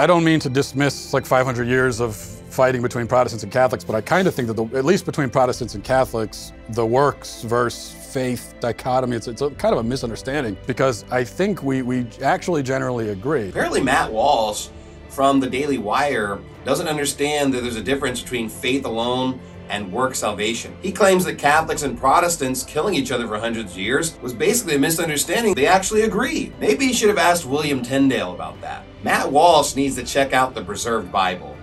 I don't mean to dismiss like 500 years of fighting between Protestants and Catholics, but I kind of think that at least between Protestants and Catholics, the works versus faith dichotomy, it's a kind of a misunderstanding, because I think we actually generally agree. Apparently Matt Walsh from the Daily Wire doesn't understand that there's a difference between faith alone and work salvation. He claims that Catholics and Protestants killing each other for hundreds of years was basically a misunderstanding. They actually agree. Maybe he should have asked William Tyndale about that. Matt Walsh needs to check out the Preserved Bible.